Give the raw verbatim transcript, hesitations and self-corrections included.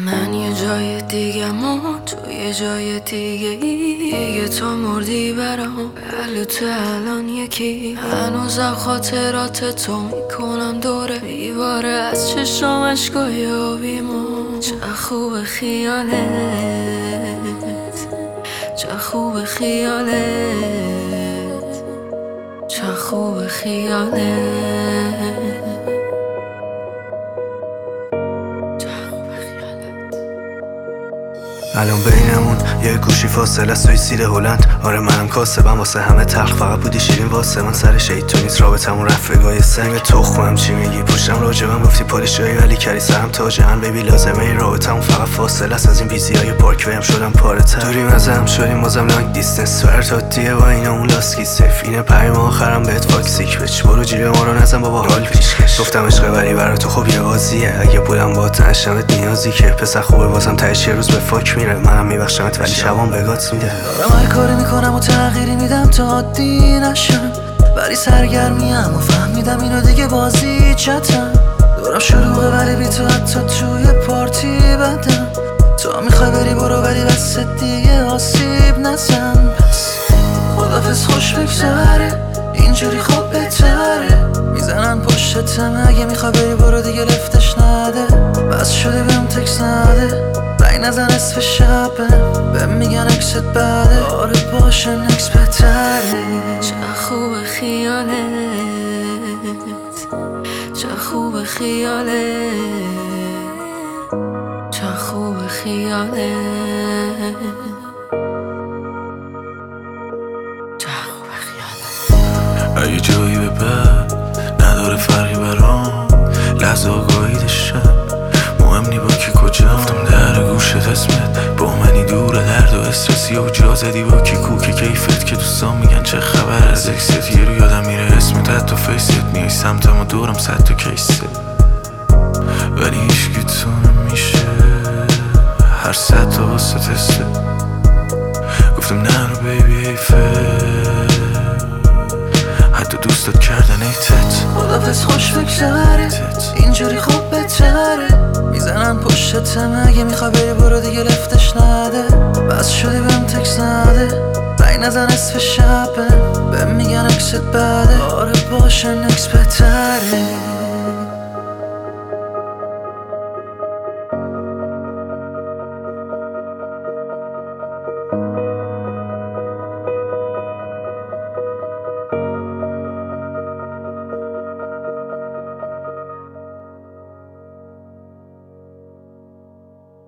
من یه جای دیگه ما تو یه جای دیگه ای دیگه تو مردی برام ولی تو الان یکی هنوزم خاطرات تو میکنم دوره میباره از چشم اشکای آبیمون چه خوب خیالت چه خوب خیالت چه خوب خیالت الان بینمون یه گوشی فاصله سویسید هلند. آره منم کاسبم واسه همه تلخ فقط بودی شیرین واسه من سر شیطونیت نیست رابطمون رفقای سنگ تخمم چی میگی پشتم راجبم گفتی پالیش جایی ولی کردی سرم تاج هم بیبی لازمه این رابطمون فقط فاصله است از این بیزی های پارک ویم شدم پاره تر دوریم ازم شدیم بازم لانگ دیستنس فرتاتیه و اینا اون لاسکی سف اینه پریم آخرم بهت فاکسیک بچ برو جیب ما رو نزن بابا حال پیشکش گفتم عشق ولی برا تو خوب یه بازیه اگه بودم با تنشمت نیازی که پسر خوبه بازم تهش یه روز به فاک میره منم میبخشمت ولی شبام بگات میده دارم هر کاری میکنم و تغییری میدم تا عادی نشم ولی سرگرمیم و فهمیدم اینو دیگه بازی چتم دورم شلوغه ولی بی تو حتی توی پارتی بدم تو میخوای بری برو ولی بس دیگه آسیب نزن پس خدافز خوش بگذره اینجوری خوب بهتره میزنن پشتم اگه میخوای بری برو دیگه لفتش نده بس شده بهم تکس نده زنگ نزن اسم شبه بهم میگن اکست بده آره باشه نکس بهتره چه خوب خیالت چه خوب خیالت چه خوب خیالت چه خوب خیالت اگه جایی به بعد نداره فرقی برام لحظه آگاهی داشتم مهم نی با کی کجا گفتم در گوشت اسمت با منی دوره درد و استرسی و جا زدی با کی کوک کیفت که دوستان میگن چه خبر از اکست یه رو یادم میره اسمت حتی فیست میای سمتم و دورم صد تا کیسه ولی هیچکی تو نمیشه هر صد تا واسه تسته گفتم نه رو بیبی حیفه حتی دوستت کردن ایتت خدافز خوش بگذره اینجوری خوب بهتره میزنن پشتم اگه میخوای بری برو دیگه لفتش نده بس شدی بهم تکس نده زنگ نزن اسم شبه بهم میگن اکست بده آره باشه نکس بهتره